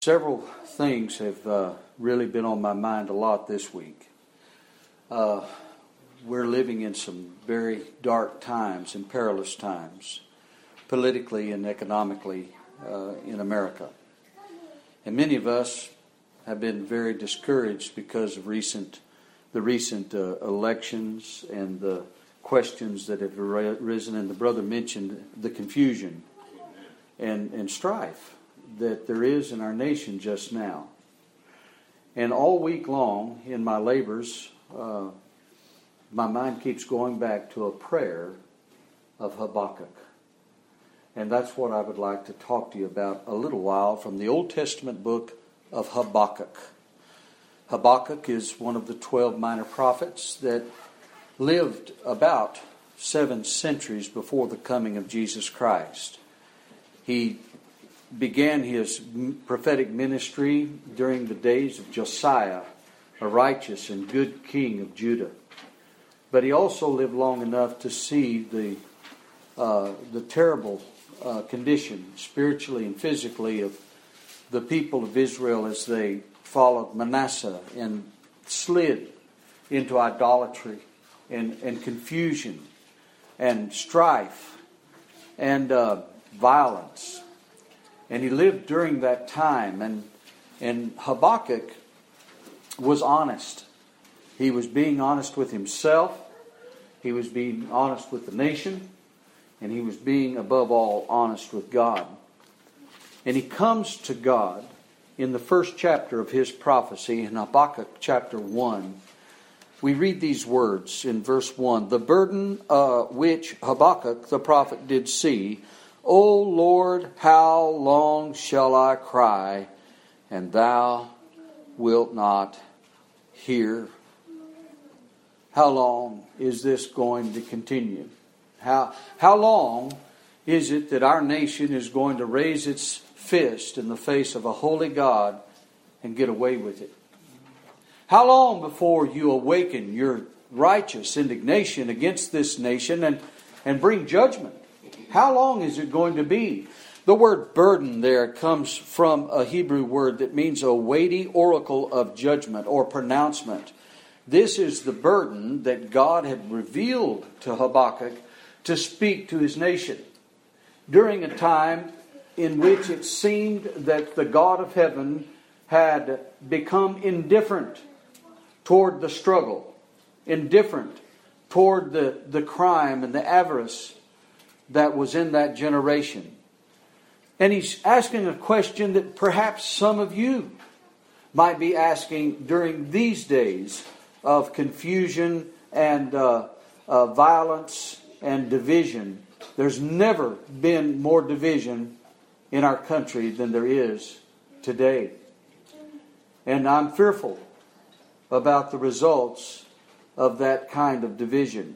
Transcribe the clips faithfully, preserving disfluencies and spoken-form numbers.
Several things have uh, really been on my mind a lot this week. Uh, we're living in some very dark times and perilous times, politically and economically uh, in America. And many of us have been very discouraged because of recent, the recent uh, elections and the questions that have arisen. And the brother mentioned the confusion and, and strife that there is in our nation just now. And all week long in my labors, uh, my mind keeps going back to a prayer of Habakkuk. And that's what I would like to talk to you about a little while from the Old Testament book of Habakkuk. Habakkuk is one of the twelve minor prophets that lived about seven centuries before the coming of Jesus Christ. He began his prophetic ministry during the days of Josiah, a righteous and good king of Judah. But he also lived long enough to see the uh, the terrible uh, condition, spiritually and physically, of the people of Israel as they followed Manasseh and slid into idolatry and, and confusion and strife and uh, violence. And he lived during that time. And, and Habakkuk was honest. He was being honest with himself. He was being honest with the nation. And he was being, above all, honest with God. And he comes to God in the first chapter of his prophecy, in Habakkuk chapter one. We read these words in verse one. The burden uh, which Habakkuk the prophet did see, O Lord, how long shall I cry, and thou wilt not hear? How long is this going to continue? How, how long is it that our nation is going to raise its fist in the face of a holy God and get away with it? How long before you awaken your righteous indignation against this nation and, and bring judgment? How long is it going to be? The word burden there comes from a Hebrew word that means a weighty oracle of judgment or pronouncement. This is the burden that God had revealed to Habakkuk to speak to his nation during a time in which it seemed that the God of heaven had become indifferent toward the struggle, indifferent toward the, the crime and the avarice that was in that generation. And he's asking a question that perhaps some of you might be asking during these days of confusion and uh, uh, violence and division. There's never been more division in our country than there is today. And I'm fearful about the results of that kind of division.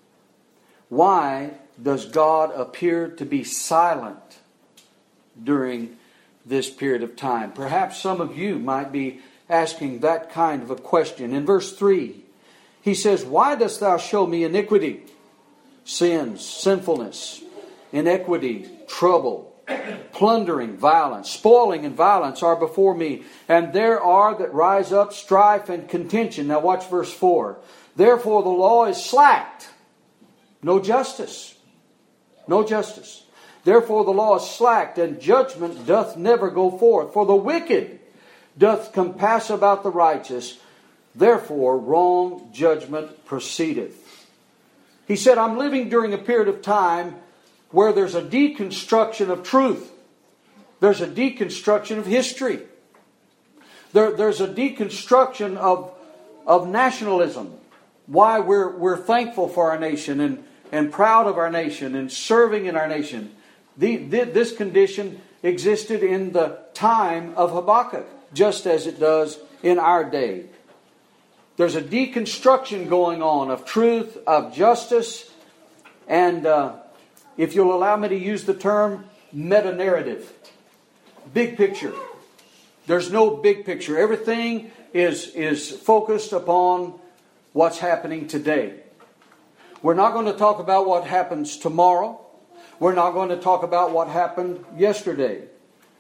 Why does God appear to be silent during this period of time? Perhaps some of you might be asking that kind of a question. In verse three, he says, Why dost thou show me iniquity? Sins, sinfulness, inequity, trouble, plundering, violence, spoiling and violence are before me, and there are that rise up strife and contention. Now watch verse four. Therefore the law is slacked. No justice. No justice. Therefore the law is slacked, and judgment doth never go forth. For the wicked doth compass about the righteous. Therefore wrong judgment proceedeth. He said, I'm living during a period of time where there's a deconstruction of truth. There's a deconstruction of history. There, there's a deconstruction of, of nationalism. Why we're, we're thankful for our nation and, and proud of our nation and serving in our nation. The, the, this condition existed in the time of Habakkuk, just as it does in our day. There's a deconstruction going on of truth, of justice, and uh, if you'll allow me to use the term, meta-narrative. Big picture. There's no big picture. Everything is, is focused upon what's happening today. We're not going to talk about what happens tomorrow. We're not going to talk about what happened yesterday.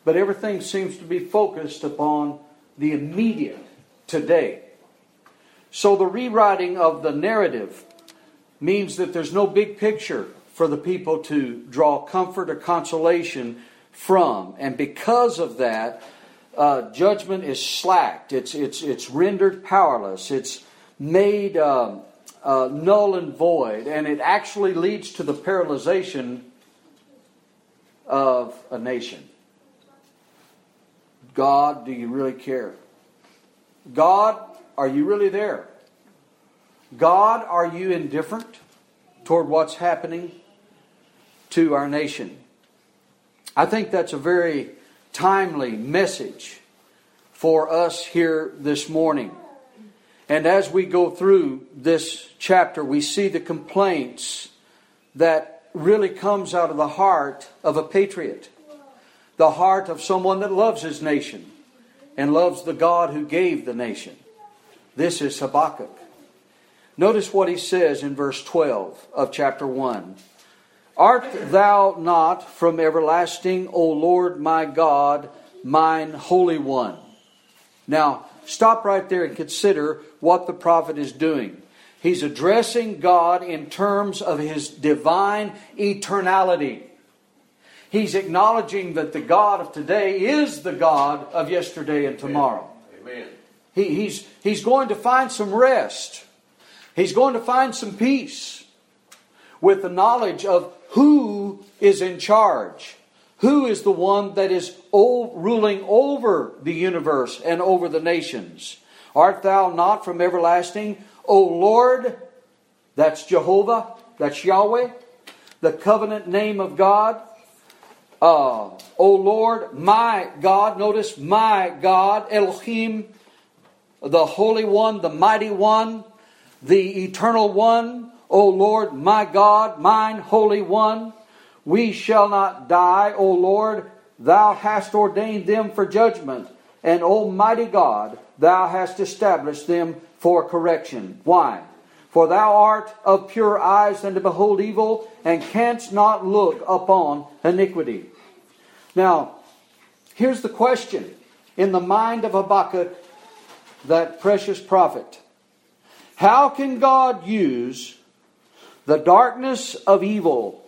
but everything seems to be focused upon the immediate today. So the rewriting of the narrative means that there's no big picture for the people to draw comfort or consolation from. And because of that, uh, judgment is slacked. It's, it's, it's rendered powerless. It's made um, uh, null and void. And it actually leads to the paralyzation of a nation. God, do you really care? God, are you really there? God, are you indifferent toward what's happening to our nation? I think that's a very timely message for us here this morning. And as we go through this chapter, we see the complaints that really comes out of the heart of a patriot. The heart of someone that loves his nation and loves the God who gave the nation. This is Habakkuk. Notice what he says in verse twelve of chapter one. Art thou not from everlasting, O Lord my God, mine Holy One? Now, stop right there and consider what the prophet is doing. He's addressing God in terms of His divine eternality. He's acknowledging that the God of today is the God of yesterday and tomorrow. Amen. He, he's, he's going to find some rest. He's going to find some peace with the knowledge of who is in charge. Who is the one that is ruling over the universe and over the nations? Art thou not from everlasting, O Lord? That's Jehovah. That's Yahweh. The covenant name of God. Uh, O Lord, my God. Notice, my God, Elohim, the Holy One, the Mighty One, the Eternal One. O Lord, my God, mine Holy One. We shall not die, O Lord. Thou hast ordained them for judgment. And Almighty God, Thou hast established them for correction. Why? For Thou art of pure eyes and to behold evil, and canst not look upon iniquity. Now, here's the question in the mind of Habakkuk, that precious prophet. How can God use the darkness of evil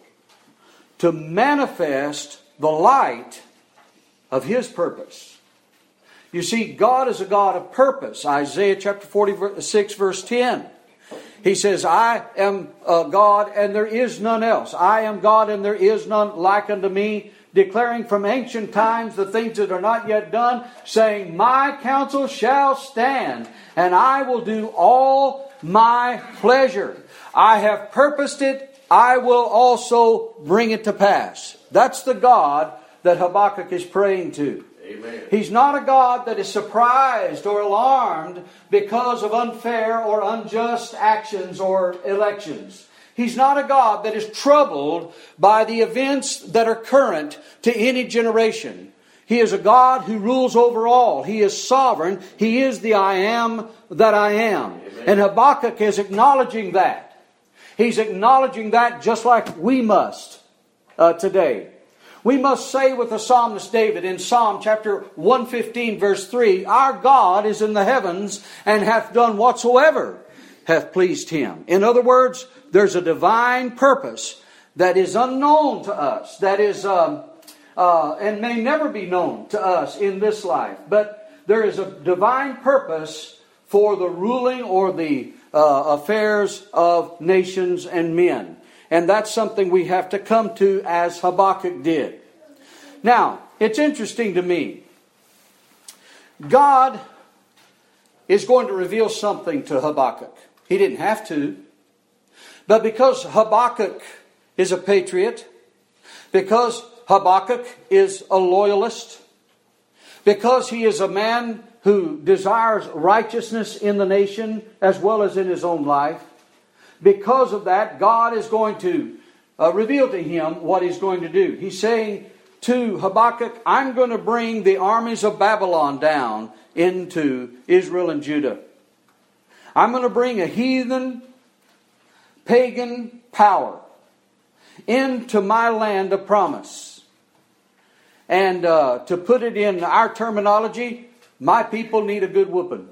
to manifest the light of His purpose? You see, God is a God of purpose. Isaiah chapter forty-six verse ten. He says, I am a God and there is none else. I am God and there is none like unto me. Declaring from ancient times the things that are not yet done. Saying, my counsel shall stand and I will do all my pleasure. I have purposed it. I will also bring it to pass. That's the God that Habakkuk is praying to. Amen. He's not a God that is surprised or alarmed because of unfair or unjust actions or elections. He's not a God that is troubled by the events that are current to any generation. He is a God who rules over all. He is sovereign. He is the I am that I am. Amen. And Habakkuk is acknowledging that. He's acknowledging that just like we must uh, today. We must say with the psalmist David in Psalm chapter one fifteen verse three, our God is in the heavens and hath done whatsoever hath pleased Him. In other words, there's a divine purpose that is unknown to us, that is um, uh, and may never be known to us in this life. But there is a divine purpose for the ruling or the uh, affairs of nations and men. And that's something we have to come to as Habakkuk did. Now, it's interesting to me. God is going to reveal something to Habakkuk. He didn't have to. But because Habakkuk is a patriot, because Habakkuk is a loyalist, because he is a man who desires righteousness in the nation as well as in his own life, because of that, God is going to uh, reveal to him what He's going to do. He's saying to Habakkuk, I'm going to bring the armies of Babylon down into Israel and Judah. I'm going to bring a heathen, pagan power into my land of promise. And uh, to put it in our terminology, my people need a good whooping.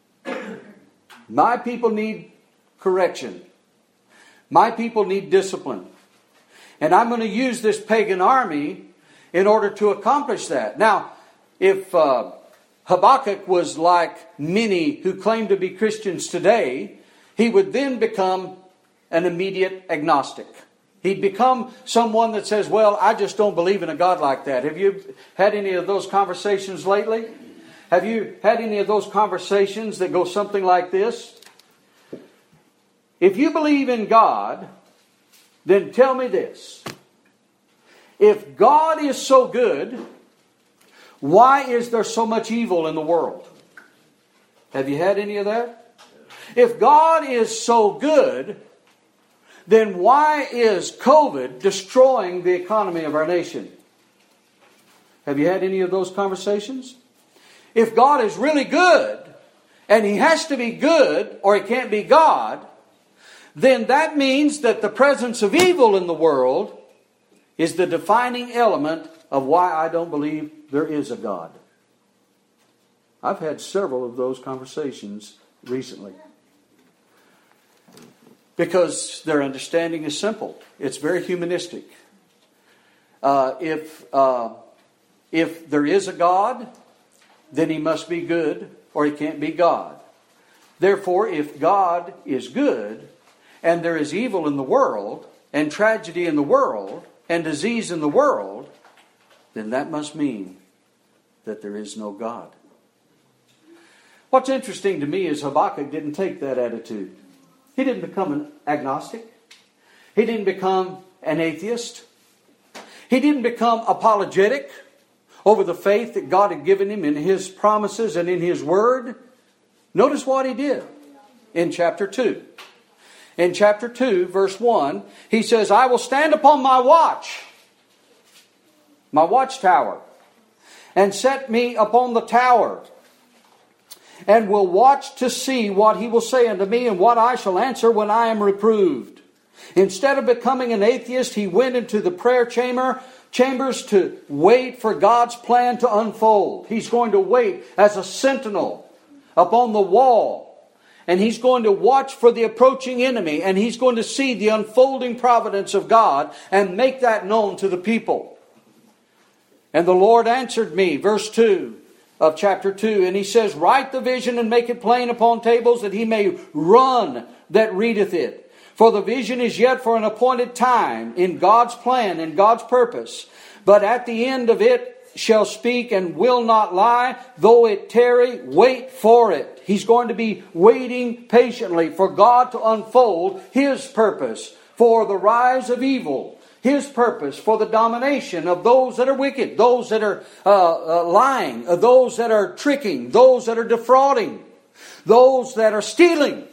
My people need correction. My people need discipline. And I'm going to use this pagan army in order to accomplish that. Now, if uh, Habakkuk was like many who claim to be Christians today, he would then become an immediate agnostic. He'd become someone that says, well, I just don't believe in a God like that. Have you had any of those conversations lately? Have you had any of those conversations that go something like this? If you believe in God, then tell me this. If God is so good, why is there so much evil in the world? Have you had any of that? If God is so good, then why is COVID destroying the economy of our nation? Have you had any of those conversations? If God is really good, and He has to be good or He can't be God, then that means that the presence of evil in the world is the defining element of why I don't believe there is a God. I've had several of those conversations recently. Because their understanding is simple. It's very humanistic. Uh, if, uh, if there is a God, then He must be good or He can't be God. Therefore, if God is good and there is evil in the world and tragedy in the world and disease in the world, then that must mean that there is no God. What's interesting to me is Habakkuk didn't take that attitude. He didn't become an agnostic. He didn't become an atheist. He didn't become apologetic over the faith that God had given him in His promises and in His Word. Notice what he did in chapter two. In chapter two, verse one, he says, I will stand upon my watch, my watchtower, and set me upon the tower, and will watch to see what He will say unto me, and what I shall answer when I am reproved. Instead of becoming an atheist, he went into the prayer chamber, chambers to wait for God's plan to unfold. He's going to wait as a sentinel upon the wall. And he's going to watch for the approaching enemy. And he's going to see the unfolding providence of God and make that known to the people. And the Lord answered me, verse two. Of chapter two, and he says, write the vision and make it plain upon tables, that he may run that readeth it. For the vision is yet for an appointed time in God's plan and God's purpose. But at the end of it shall speak and will not lie, though it tarry, wait for it. He's going to be waiting patiently for God to unfold His purpose for the rise of evil. His purpose for the domination of those that are wicked, those that are uh, uh, lying, uh, those that are tricking, those that are defrauding, those that are stealing,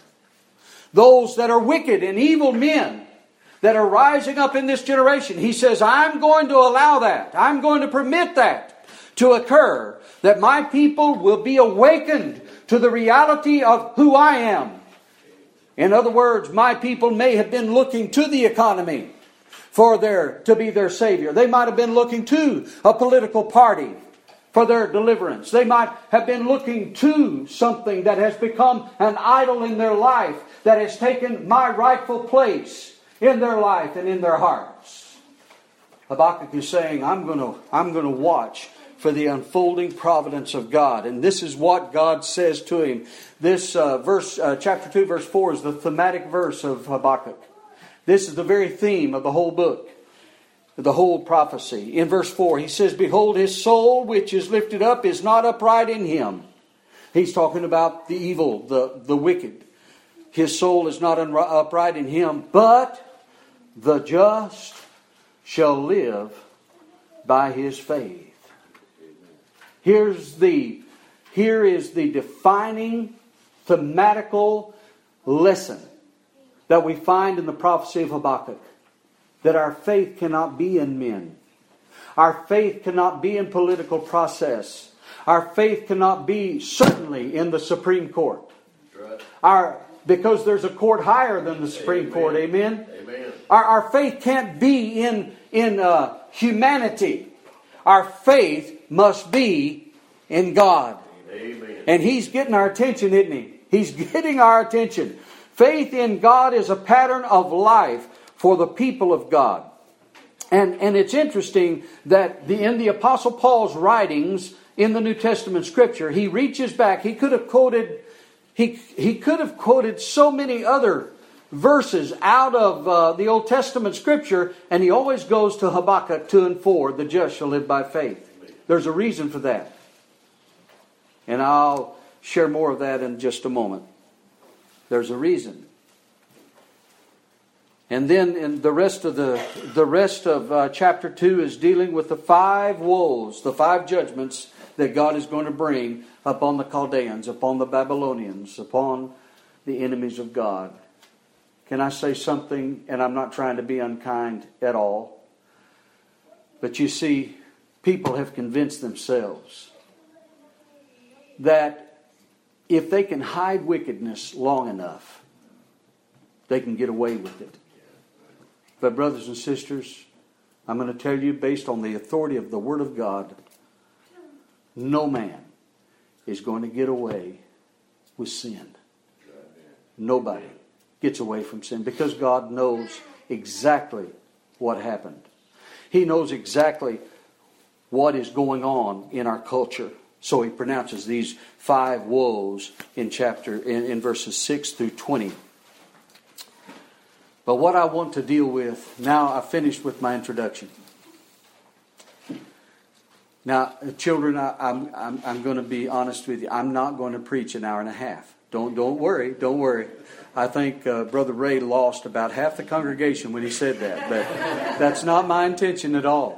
those that are wicked and evil men that are rising up in this generation. He says, I'm going to allow that. I'm going to permit that to occur, that my people will be awakened to the reality of who I am. In other words, my people may have been looking to the economy for their to be their Savior. They might have been looking to a political party for their deliverance. They might have been looking to something that has become an idol in their life, that has taken my rightful place in their life and in their hearts. Habakkuk is saying, I'm going to, I'm going to watch for the unfolding providence of God. And this is what God says to him. This uh, verse, uh, chapter two, verse four is the thematic verse of Habakkuk. This is the very theme of the whole book, the whole prophecy. In verse four, he says, behold, his soul which is lifted up is not upright in him. He's talking about the evil, the, the wicked. His soul is not upright in him, but the just shall live by his faith. Here's the, here is the defining thematical lesson that we find in the prophecy of Habakkuk. That our faith cannot be in men. Our faith cannot be in political process. Our faith cannot be certainly in the Supreme Court. Right. Our, because there's a court higher than the Supreme Amen. Court. Amen? Amen. Our, our faith can't be in, in uh, humanity. Our our faith must be in God. Amen. And He's getting our attention, isn't He? He's getting our attention. Faith in God is a pattern of life for the people of God. And, and it's interesting that the, in the Apostle Paul's writings in the New Testament Scripture, he reaches back. He could have quoted, he, he could have quoted so many other verses out of uh, the Old Testament Scripture, and he always goes to Habakkuk two and four, the just shall live by faith. There's a reason for that. And I'll share more of that in just a moment. There's a reason. And then in the rest of the the rest of uh, chapter two is dealing with the five woes, the five judgments that God is going to bring upon the Chaldeans, upon the Babylonians, upon the enemies of God. Can I say something? And I'm not trying to be unkind at all. But you see, people have convinced themselves that if they can hide wickedness long enough, they can get away with it. But brothers and sisters, I'm going to tell you, based on the authority of the Word of God, no man is going to get away with sin. Nobody gets away from sin, because God knows exactly what happened. He knows exactly what is going on in our culture. So He pronounces these five woes in chapter in, in verses six through twenty. But what I want to deal with, now I've finished with my introduction. Now, children, I, I'm, I'm, I'm going to be honest with you. I'm not going to preach an hour and a half. Don't, don't worry, don't worry. I think uh, Brother Ray lost about half the congregation when he said that. But that's not my intention at all.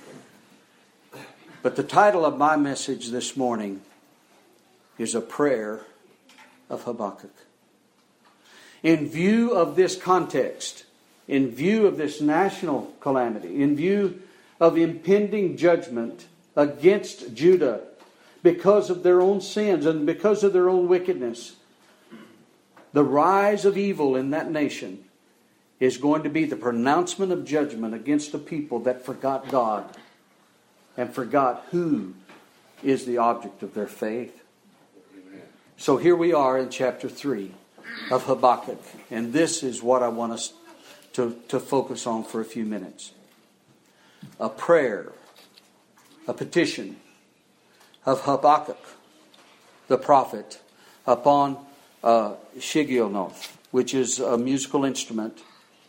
But the title of my message this morning is A Prayer of Habakkuk. In view of this context, in view of this national calamity, in view of impending judgment against Judah because of their own sins and because of their own wickedness, the rise of evil in that nation is going to be the pronouncement of judgment against a people that forgot God and forgot who is the object of their faith. So here we are in chapter three of Habakkuk. And this is what I want us to, to focus on for a few minutes. A prayer, a petition of Habakkuk, the prophet, upon uh, Shigionoth, which is a musical instrument.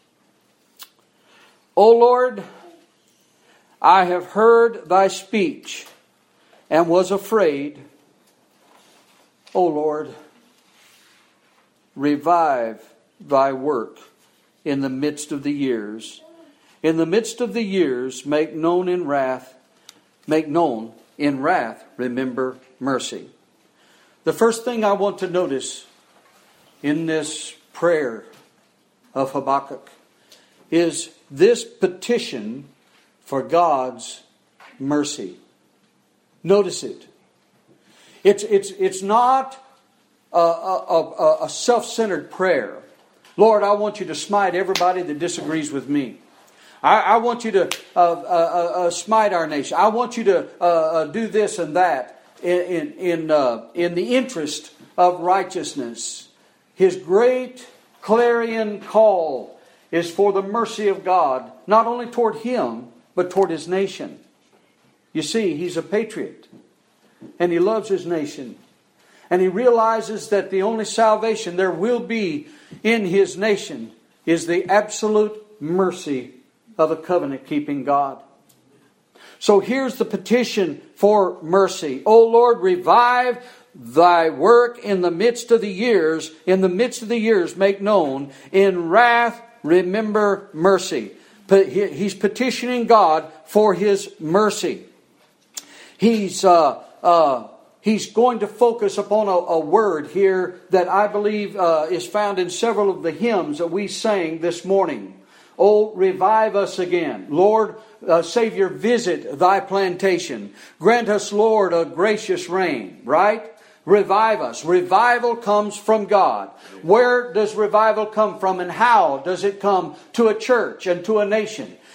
O Lord, I have heard thy speech and was afraid. O Lord, revive thy work in the midst of the years. In the midst of the years, make known in wrath, make known in wrath, remember mercy. The first thing I want to notice in this prayer of Habakkuk is this petition for God's mercy. Notice it. It's, it's, it's not a, a, a self-centered prayer. Lord, I want you to smite everybody that disagrees with me. I, I want you to uh, uh, uh, smite our nation. I want you to uh, uh, do this and that in in in, uh, in the interest of righteousness. His great clarion call is for the mercy of God, not only toward him, but toward his nation. You see, he's a patriot, and he loves his nation. And he realizes that the only salvation there will be in his nation is the absolute mercy of a covenant-keeping God. So here's the petition for mercy. O Lord, revive thy work in the midst of the years. In the midst of the years, make known. In wrath, remember mercy. He's petitioning God for his mercy. He's uh, uh, he's going to focus upon a, a word here that I believe uh, is found in several of the hymns that we sang this morning. Oh, revive us again. Lord, uh, Savior, visit thy plantation. Grant us, Lord, a gracious rain. Right? Revive us. Revival comes from God. Where does revival come from, and how does it come to a church and to a nation?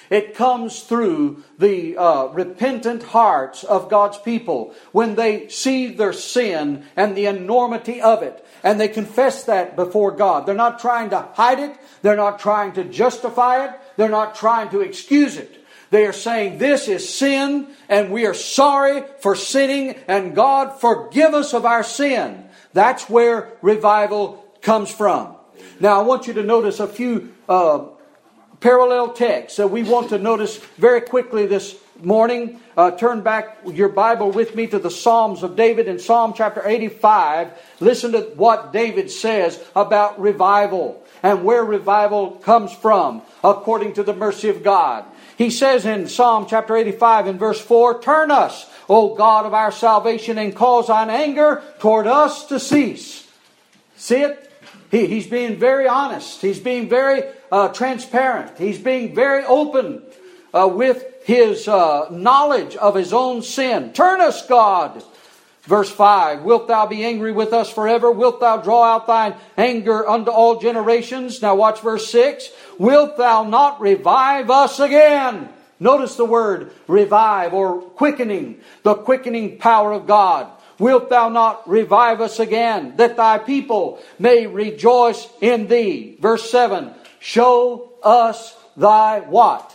It comes through the uh, repentant hearts of God's people when they see their sin and the enormity of it. And they confess that before God. They're not trying to hide it. They're not trying to justify it. They're not trying to excuse it. They are saying, this is sin and we are sorry for sinning, and God, forgive us of our sin. That's where revival comes from. Now I want you to notice a few uh, parallel texts that we want to notice very quickly this morning. Uh, turn back your Bible with me to the Psalms of David in Psalm chapter eighty-five. Listen to what David says about revival and where revival comes from according to the mercy of God. He says in Psalm chapter eighty-five in verse four, turn us, O God of our salvation, and cause thine anger toward us to cease. See it? He, he's being very honest. He's being very uh, transparent. He's being very open uh, with his uh, knowledge of his own sin. Turn us, God. Verse five, wilt thou be angry with us forever? Wilt thou draw out thine anger unto all generations? Now watch verse six. Wilt thou not revive us again? Notice the word revive or quickening. The quickening power of God. Wilt thou not revive us again, that thy people may rejoice in thee? Verse seven, show us thy what?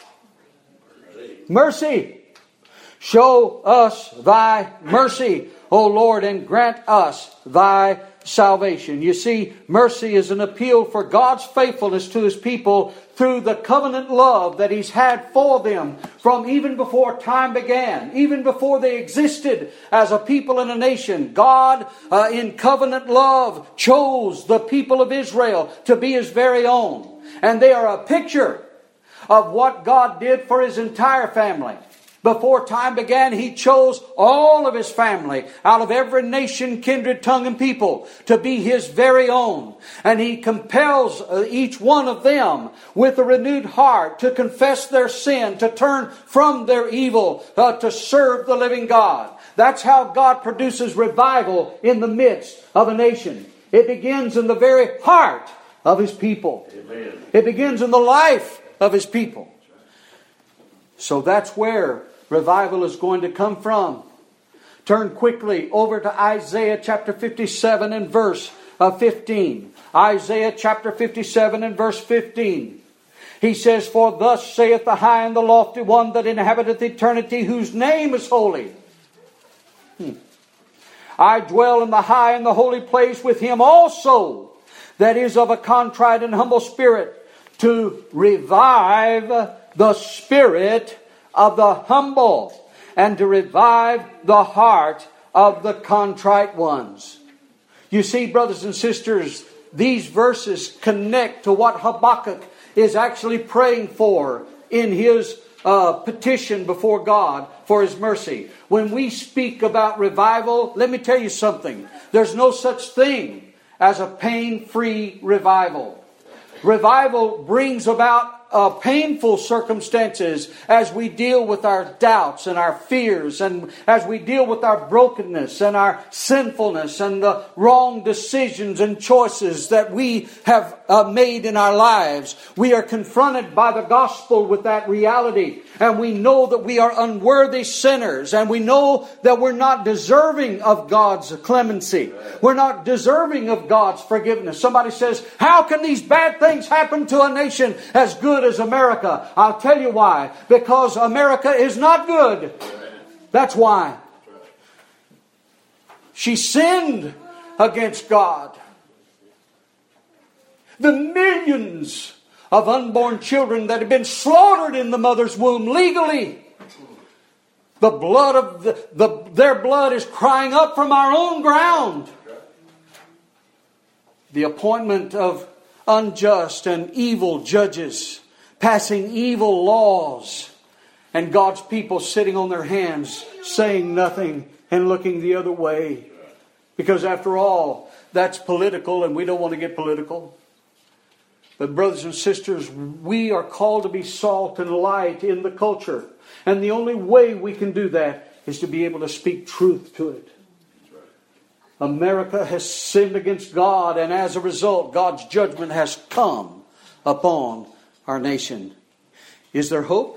Mercy. Show us thy mercy, O Lord, and grant us thy salvation. You see, mercy is an appeal for God's faithfulness to His people through the covenant love that He's had for them from even before time began, even before they existed as a people and a nation. God, uh, in covenant love, chose the people of Israel to be His very own. And they are a picture of what God did for His entire family. Before time began, He chose all of His family out of every nation, kindred, tongue, and people to be His very own. And He compels each one of them with a renewed heart to confess their sin, to turn from their evil, uh, to serve the living God. That's how God produces revival in the midst of a nation. It begins in the very heart of His people. Amen. It begins in the life of His people. So that's where revival is going to come from. Turn quickly over to Isaiah chapter fifty-seven and verse fifteen. Isaiah chapter fifty-seven and verse fifteen. He says, for thus saith the high and the lofty one that inhabiteth eternity, whose name is holy. Hmm. I dwell in the high and the holy place with him also, that is of a contrite and humble spirit, to revive the spirit of the humble, and to revive the heart of the contrite ones. You see, brothers and sisters, these verses connect to what Habakkuk is actually praying for in his uh, petition before God for His mercy. When we speak about revival, let me tell you something. There's no such thing as a pain-free revival. Revival brings about Uh, painful circumstances as we deal with our doubts and our fears, and as we deal with our brokenness and our sinfulness and the wrong decisions and choices that we have uh, made in our lives. We are confronted by the gospel with that reality, and we know that we are unworthy sinners, and we know that we're not deserving of God's clemency. We're not deserving of God's forgiveness. Somebody says, how can these bad things happen to a nation as good as America? I'll tell you why. Because America is not good. That's why. She sinned against God. The millions of unborn children that have been slaughtered in the mother's womb legally. The blood of the, the their blood is crying up from our own ground. The appointment of unjust and evil judges, passing evil laws, and God's people sitting on their hands, saying nothing and looking the other way. Because after all, that's political, and we don't want to get political. But brothers and sisters, we are called to be salt and light in the culture. And the only way we can do that is to be able to speak truth to it. America has sinned against God, and as a result, God's judgment has come upon our nation. Is there hope?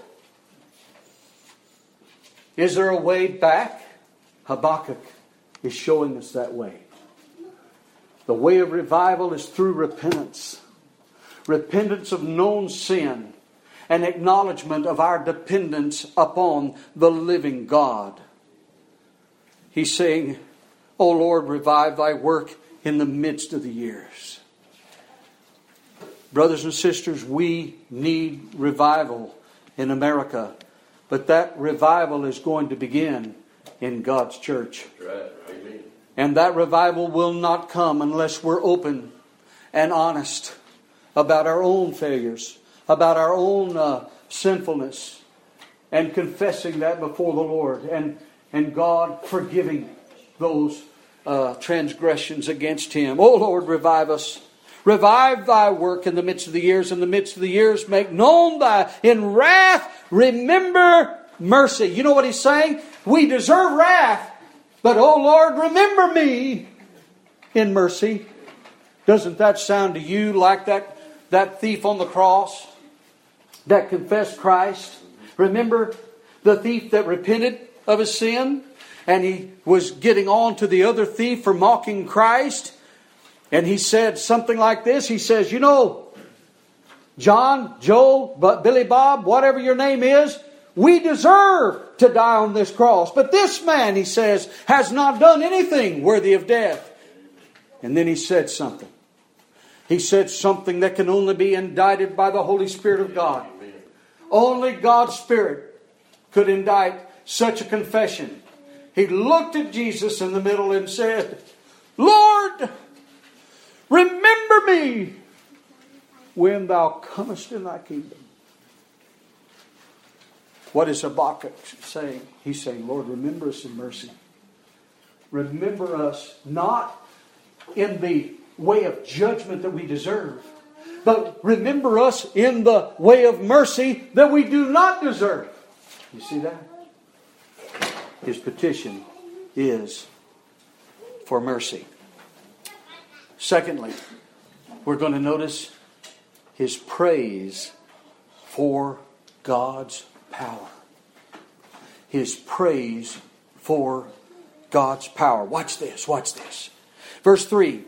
Is there a way back? Habakkuk is showing us that way. The way of revival is through repentance. Repentance of known sin and acknowledgement of our dependence upon the living God. He's saying, O Lord, revive thy work in the midst of the years. Brothers and sisters, we need revival in America. But that revival is going to begin in God's church. Right. Amen. And that revival will not come unless we're open and honest about our own failures, about our own uh, sinfulness, and confessing that before the Lord, and, and God forgiving those uh, transgressions against Him. Oh Lord, revive us. Revive thy work in the midst of the years. In the midst of the years, make known thy, in wrath, remember mercy. You know what he's saying? We deserve wrath, but oh Lord, remember me in mercy. Doesn't that sound to you like that, that thief on the cross that confessed Christ? Remember the thief that repented of his sin, and he was getting on to the other thief for mocking Christ? And he said something like this. He says, you know, John, Joe, Billy Bob, whatever your name is, we deserve to die on this cross. But this man, he says, has not done anything worthy of death. And then he said something. He said something that can only be indicted by the Holy Spirit of God. Only God's Spirit could indict such a confession. He looked at Jesus in the middle and said, Lord, remember me when thou comest in thy kingdom. What is Habakkuk saying? He's saying, Lord, remember us in mercy. Remember us not in the way of judgment that we deserve, but remember us in the way of mercy that we do not deserve. You see that? His petition is for mercy. Secondly, we're going to notice his praise for God's power. His praise for God's power. Watch this, watch this. Verse three.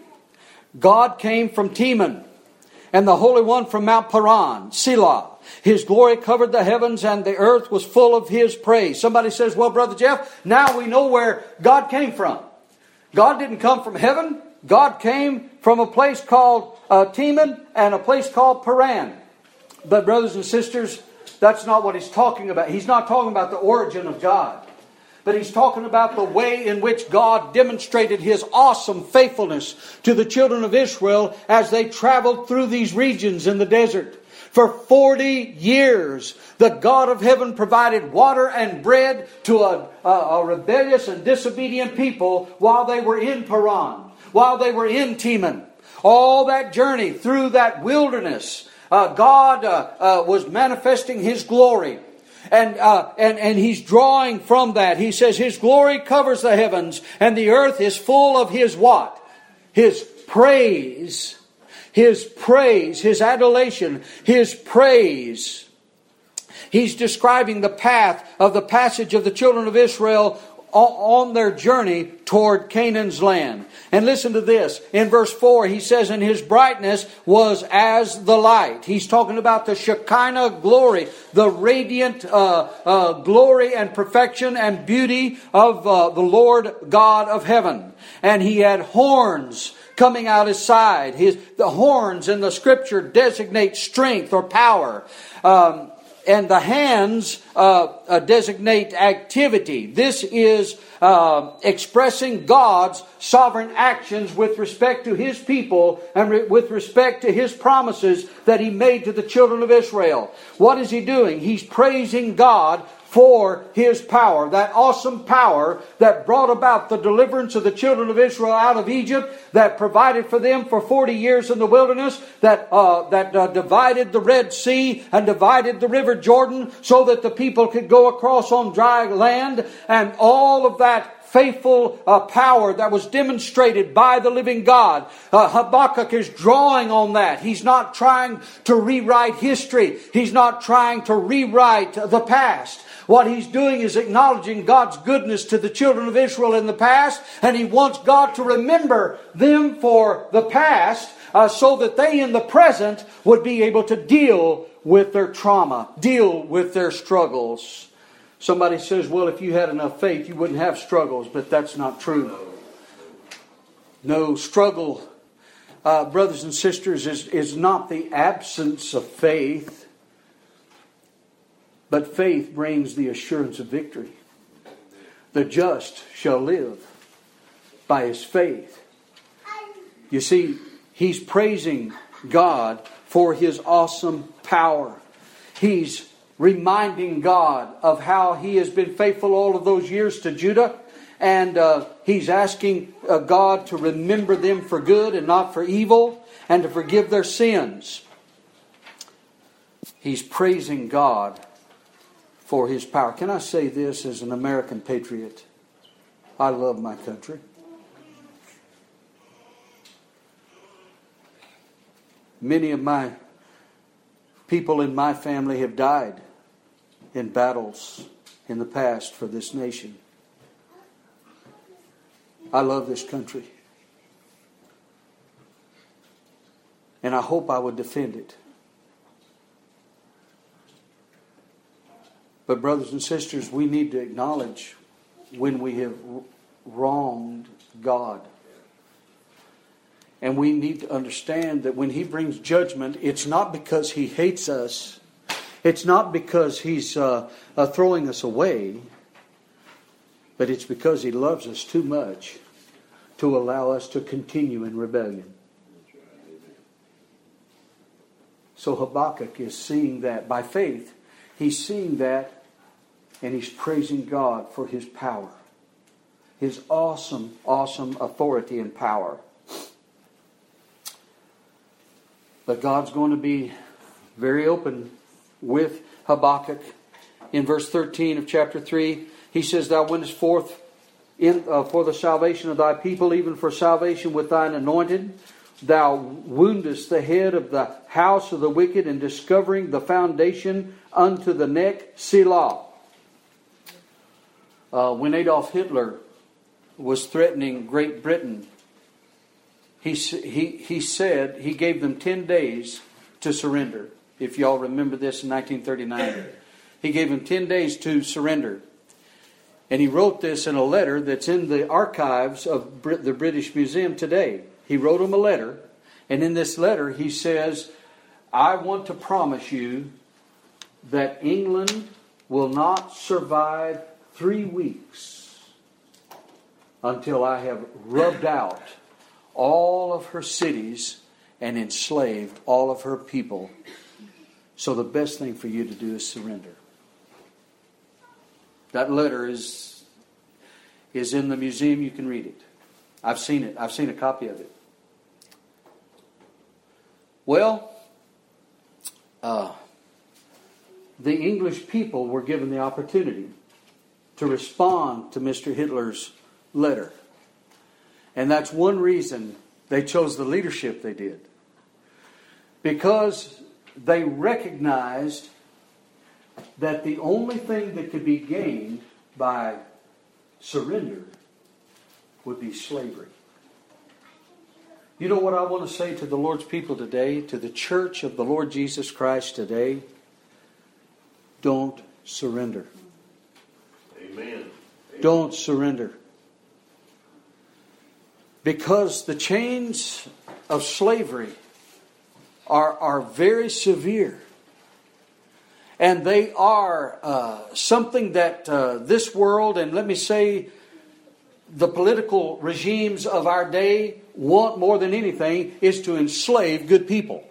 God came from Teman, and the Holy One from Mount Paran, Selah. His glory covered the heavens, and the earth was full of His praise. Somebody says, well, Brother Jeff, now we know where God came from. God didn't come from heaven. God came from a place called uh, Teman and a place called Paran. But brothers and sisters, that's not what he's talking about. He's not talking about the origin of God. But he's talking about the way in which God demonstrated His awesome faithfulness to the children of Israel as they traveled through these regions in the desert. For forty years, the God of heaven provided water and bread to a, a, a rebellious and disobedient people while they were in Paran, while they were in Teman. All that journey through that wilderness, uh, God uh, uh, was manifesting His glory. And, uh, and, and He's drawing from that. He says His glory covers the heavens, and the earth is full of His what? His praise. His praise. His adulation. His praise. He's describing the path of the passage of the children of Israel on their journey toward Canaan's land. And listen to this. In verse four, he says, and His brightness was as the light. He's talking about the Shekinah glory, the radiant uh, uh, glory and perfection and beauty of uh, the Lord God of heaven. And He had horns coming out His side. His, the horns in the Scripture designate strength or power. Um, And the hands uh, uh, designate activity. This is uh, expressing God's sovereign actions with respect to His people and re- with respect to His promises that He made to the children of Israel. What is He doing? He's praising God for His power, that awesome power that brought about the deliverance of the children of Israel out of Egypt, that provided for them for forty years in the wilderness, that uh, that uh, divided the Red Sea and divided the River Jordan so that the people could go across on dry land, and all of that faithful uh, power that was demonstrated by the living God. Uh, Habakkuk is drawing on that. He's not trying to rewrite history. He's not trying to rewrite the past. What he's doing is acknowledging God's goodness to the children of Israel in the past, and he wants God to remember them for the past uh, so that they in the present would be able to deal with their trauma, deal with their struggles. Somebody says, well, if you had enough faith, you wouldn't have struggles, but that's not true. No, struggle, uh, brothers and sisters, is, is not the absence of faith. But faith brings the assurance of victory. The just shall live by his faith. You see, he's praising God for his awesome power. He's reminding God of how he has been faithful all of those years to Judah. And uh, he's asking uh, God to remember them for good and not for evil, and to forgive their sins. He's praising God for his power. Can I say this as an American patriot? I love my country. Many of my people in my family have died in battles in the past for this nation. I love this country. And I hope I would defend it. But brothers and sisters, we need to acknowledge when we have wronged God. And we need to understand that when he brings judgment, it's not because he hates us. It's not because he's uh, uh, throwing us away. But it's because he loves us too much to allow us to continue in rebellion. So Habakkuk is seeing that by faith. He's seeing that, and he's praising God for his power. His awesome, awesome authority and power. But God's going to be very open with Habakkuk. In verse thirteen of chapter three, he says, Thou wentest forth in, uh, for the salvation of thy people, even for salvation with thine anointed. Thou woundest the head of the house of the wicked, and discovering the foundation unto the neck, Selah. Uh, when Adolf Hitler was threatening Great Britain, he, he, he said he gave them ten days to surrender. If y'all remember this in nineteen thirty-nine. He gave them ten days to surrender. And he wrote this in a letter that's in the archives of the British Museum today. He wrote them a letter, and in this letter he says, I want to promise you that England will not survive three weeks until I have rubbed out all of her cities and enslaved all of her people. So the best thing for you to do is surrender. That letter is, is in the museum. You can read it. I've seen it. I've seen a copy of it. Well, uh, the English people were given the opportunity to respond to Mister Hitler's letter. And that's one reason they chose the leadership they did. Because they recognized that the only thing that could be gained by surrender would be slavery. You know what I want to say to the Lord's people today, to the church of the Lord Jesus Christ today? Don't surrender. Amen. Don't surrender. Because the chains of slavery are, are very severe. And they are uh, something that uh, this world, and let me say the political regimes of our day, want more than anything is to enslave good people.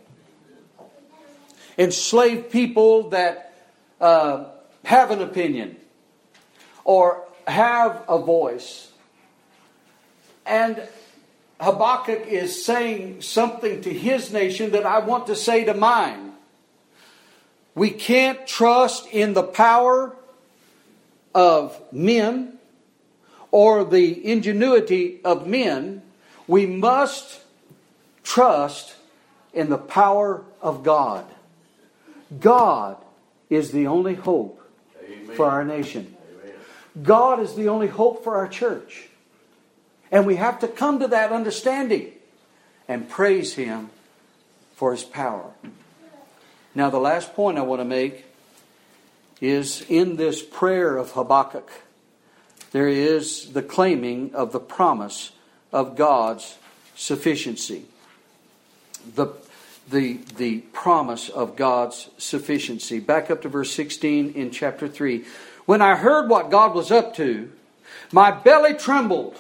Enslave people that uh, have an opinion or have a voice. And Habakkuk is saying something to his nation that I want to say to mine. We can't trust in the power of men or the ingenuity of men. We must trust in the power of God. God is the only hope Amen. For our nation. Amen. God is the only hope for our church. And we have to come to that understanding and praise Him for His power. Now, the last point I want to make is in this prayer of Habakkuk, there is the claiming of the promise of God's sufficiency. The, the, the promise of God's sufficiency. Back up to verse sixteen in chapter three. When I heard what God was up to, my belly trembled.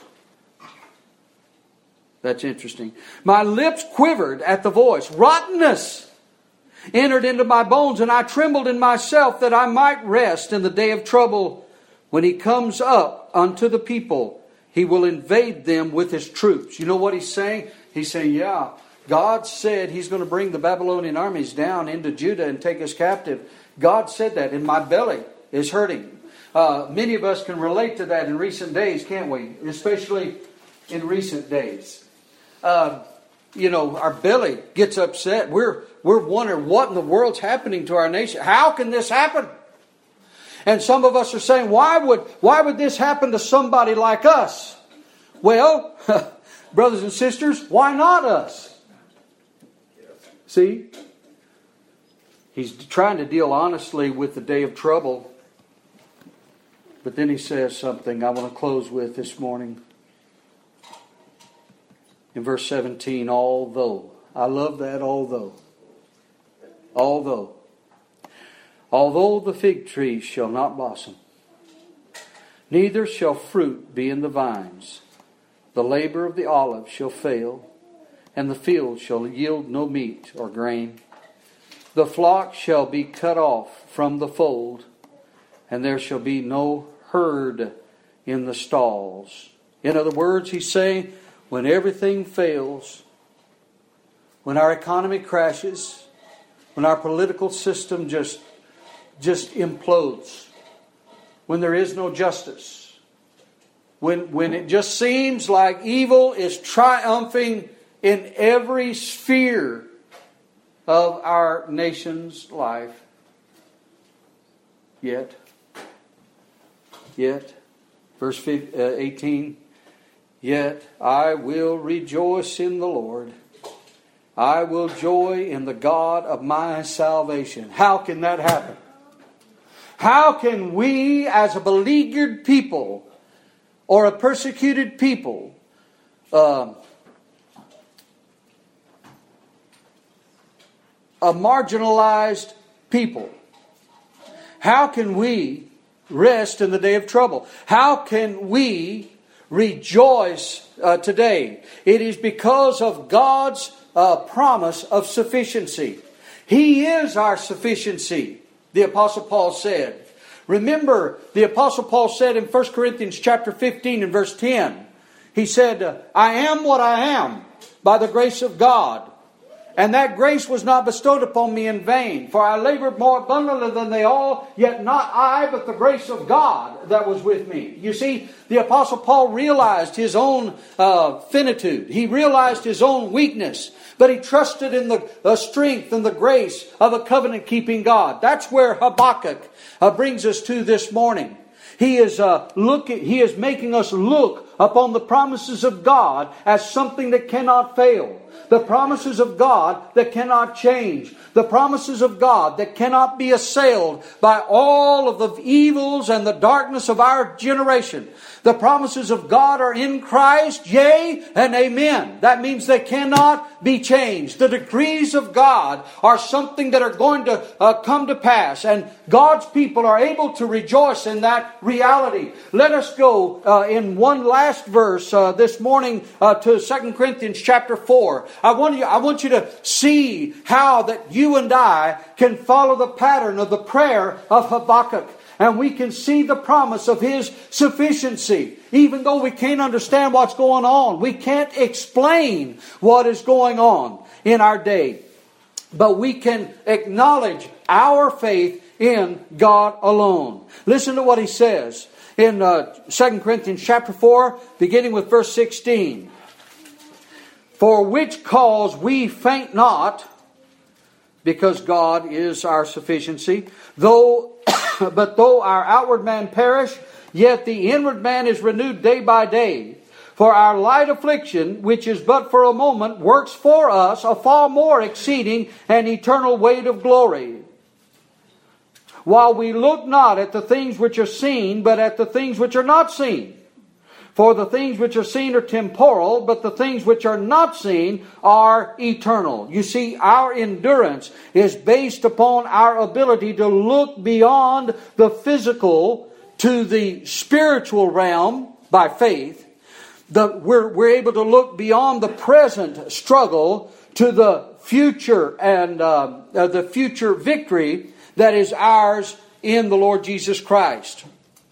That's interesting. My lips quivered at the voice. Rottenness entered into my bones, and I trembled in myself that I might rest in the day of trouble. When He comes up unto the people, He will invade them with His troops. You know what He's saying? He's saying, yeah, God said He's going to bring the Babylonian armies down into Judah and take us captive. God said that, and my belly is hurting. Uh, many of us can relate to that in recent days, can't we? Especially in recent days. Uh, you know, our belly gets upset. We're we're wondering what in the world's happening to our nation. How can this happen? And some of us are saying, why would why would this happen to somebody like us? Well, brothers and sisters, why not us? See? He's trying to deal honestly with the day of trouble. But then he says something I want to close with this morning. In verse seventeen, although. I love that, although. Although. Although the fig tree shall not blossom, neither shall fruit be in the vines, the labor of the olive shall fail, and the field shall yield no meat or grain. The flock shall be cut off from the fold, and there shall be no herd in the stalls. In other words, he's saying, when everything fails, when our economy crashes, when our political system just, just implodes, when there is no justice, when, when it just seems like evil is triumphing in every sphere of our nation's life, yet, yet, verse eighteen, yet I will rejoice in the Lord. I will joy in the God of my salvation. How can that happen? How can we as a beleaguered people or a persecuted people uh, a marginalized people, how can we rest in the day of trouble? How can we rejoice uh, today? It is because of God's uh, promise of sufficiency. He is our sufficiency, the Apostle Paul said. Remember, the Apostle Paul said in First Corinthians chapter fifteen and verse ten, he said, I am what I am by the grace of God. And that grace was not bestowed upon me in vain. For I labored more abundantly than they all, yet not I, but the grace of God that was with me. You see, the Apostle Paul realized his own uh, finitude. He realized his own weakness. But he trusted in the, the strength and the grace of a covenant-keeping God. That's where Habakkuk uh, brings us to this morning. He is uh, looking. He is making us look upon the promises of God as something that cannot fail. The promises of God that cannot change. The promises of God that cannot be assailed by all of the evils and the darkness of our generation. The promises of God are in Christ, yea and amen. That means they cannot be changed. The decrees of God are something that are going to uh, come to pass. And God's people are able to rejoice in that reality. Let us go uh, in one last verse uh, this morning uh, to Second Corinthians chapter four. I want you, I want you to see how that you and I can follow the pattern of the prayer of Habakkuk. And we can see the promise of His sufficiency. Even though we can't understand what's going on. We can't explain what is going on in our day. But we can acknowledge our faith in God alone. Listen to what he says. in uh, Second Corinthians chapter four, beginning with verse sixteen. For which cause we faint not, because God is our sufficiency, though, but though our outward man perish, yet the inward man is renewed day by day. For our light affliction, which is but for a moment, works for us a far more exceeding and eternal weight of glory. While we look not at the things which are seen, but at the things which are not seen. For the things which are seen are temporal, but the things which are not seen are eternal. You see, our endurance is based upon our ability to look beyond the physical to the spiritual realm by faith. The, we're, we're able to look beyond the present struggle to the future and uh, uh, the future victory that is ours in the Lord Jesus Christ.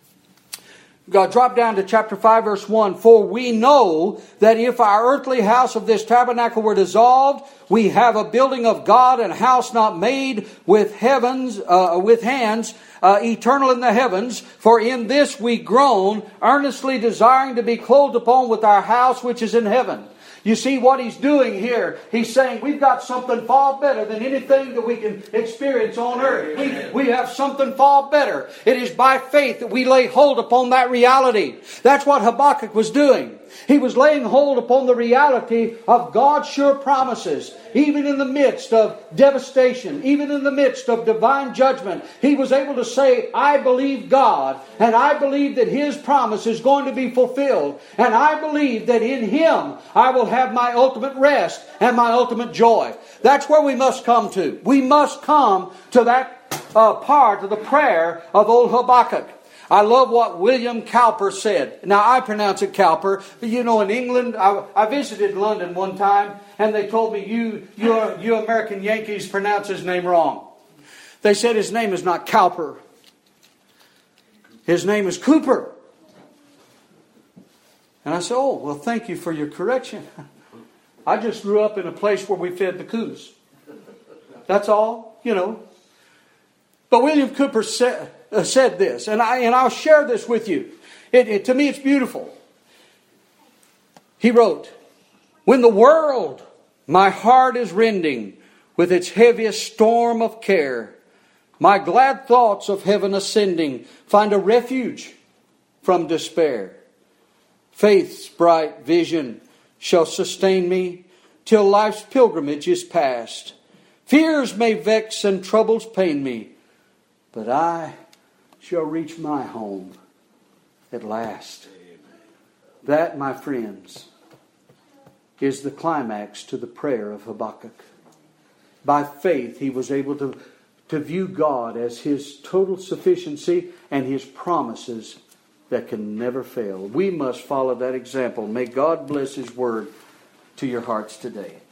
God, drop down to chapter five, verse one. For we know that if our earthly house of this tabernacle were dissolved, we have a building of God, and a house not made with heavens, uh, with hands, uh, eternal in the heavens. For in this we groan, earnestly desiring to be clothed upon with our house which is in heaven. You see what he's doing here? He's saying we've got something far better than anything that we can experience on earth. We, we have something far better. It is by faith that we lay hold upon that reality. That's what Habakkuk was doing. He was laying hold upon the reality of God's sure promises. Even in the midst of devastation, even in the midst of divine judgment, he was able to say, I believe God, and I believe that His promise is going to be fulfilled. And I believe that in Him I will have my ultimate rest and my ultimate joy. That's where we must come to. We must come to that uh, part of the prayer of old Habakkuk. I love what William Cowper said. Now, I pronounce it Cowper. But you know, in England, I, I visited London one time, and they told me, you, you, you American Yankees pronounce his name wrong. They said his name is not Cowper. His name is Cooper. And I said, oh, well, thank you for your correction. I just grew up in a place where we fed the coos. That's all, you know. But William Cooper said... Uh, said this, and I and I'll share this with you. It, it, to me, it's beautiful. He wrote, "When the world, my heart is rending with its heaviest storm of care, my glad thoughts of heaven ascending find a refuge from despair. Faith's bright vision shall sustain me till life's pilgrimage is past. Fears may vex and troubles pain me, but I shall reach my home at last." That, my friends, is the climax to the prayer of Habakkuk. By faith, he was able to, to view God as His total sufficiency and His promises that can never fail. We must follow that example. May God bless His word to your hearts today.